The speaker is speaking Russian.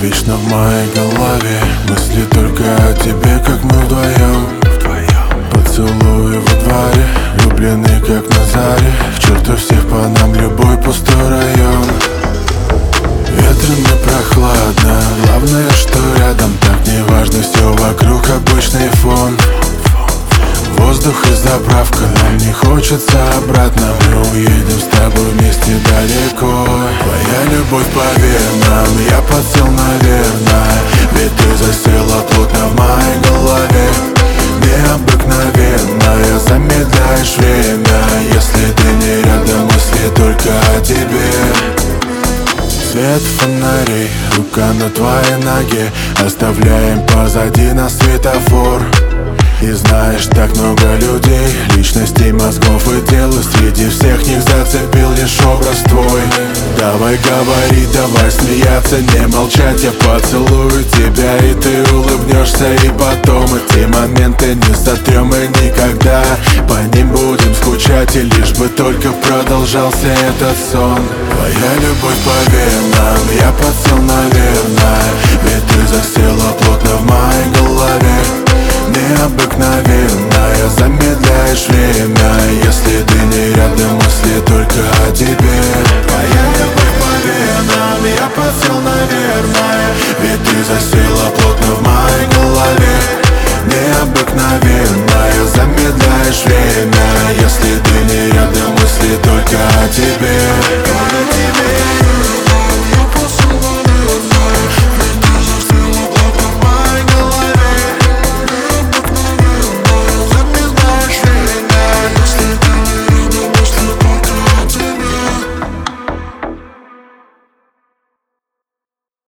Вечно в моей голове мысли только о тебе, как мы вдвоем. Поцелуи во дворе, влюблены как на заре. К черту всех по нам любой пустой район. Ветрено, прохладно, главное, что рядом. Так неважно, все вокруг обычный фон. Воздух и заправка, нам не хочется обратно. Мы уедем с тобой вместе далеко. Твоя любовь по венам, я подсел, наверное. Ведь ты засела плотно в моей голове. Необыкновенная, замедляешь время. Если ты не рядом, мысли только о тебе. Свет фонарей, рука на твоей ноге. Оставляем позади нас светофор. И знаешь, так много людей, личностей, мозгов и тел. И среди всех них зацепил лишь образ твой. Давай говори, давай смеяться, не молчать. Я поцелую тебя, и ты улыбнешься. И потом эти моменты не сотрем и никогда по ним будем скучать. И лишь бы только продолжался этот сон. Твоя любовь по венам, я подсел, наверное. Ведь ты засела плотно в моей голове. Необыкновенная, замедляешь время. Если ты не рядом, мысли только о тебе. Твоя любовь по венам, я подсел, наверное. Ведь ты засела плотно в моей голове. Необыкновенная, замедляешь время. Если ты не рядом, мысли только о тебе.